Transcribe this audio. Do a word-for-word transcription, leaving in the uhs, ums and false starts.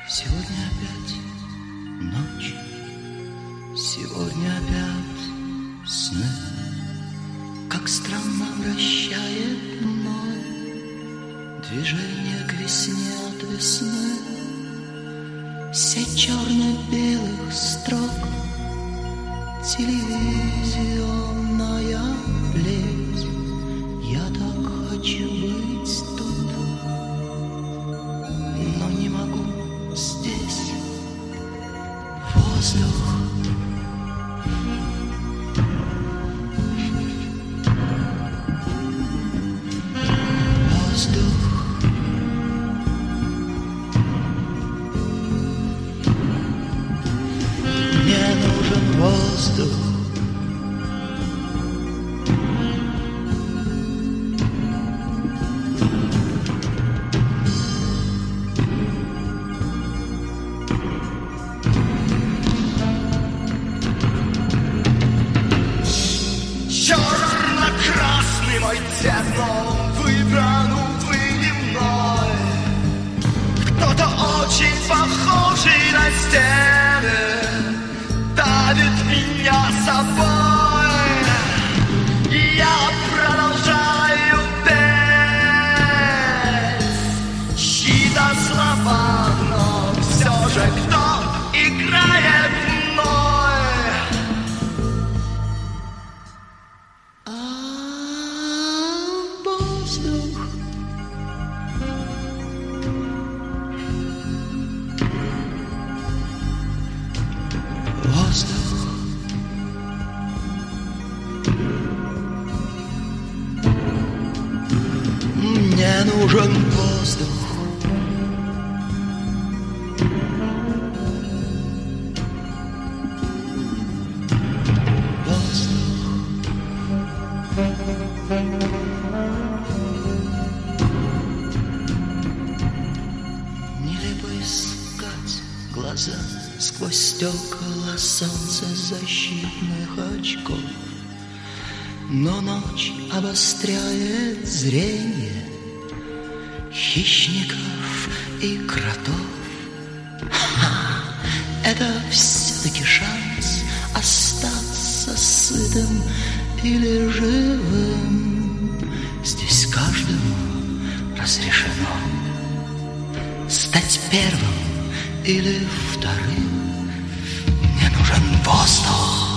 Сегодня опять ночь, сегодня опять сны. Как странно вращает мной движение к весне от весны. Сеть черно-белых строк, телевизионная плеть. Я так хочу быть тут, но не могу здесь. Воздух, воздух, мне нужен воздух. Черно-красный мой цвет, но выбран, увы, не мной. Кто-то очень похожий на стены давит меня собой. И я продолжаю петь чьи-то слова, но все же кто играет мной? А воздух, воздух, мне нужен воздух. Нелепо искать глаза сквозь стекла солнцезащитных очков, но ночь обостряет зрение хищников и кротов. Ха-ха, это все-таки шанс остаться сытым или живым. Здесь каждому разрешено стать первым или вторым. Мне нужен воздух.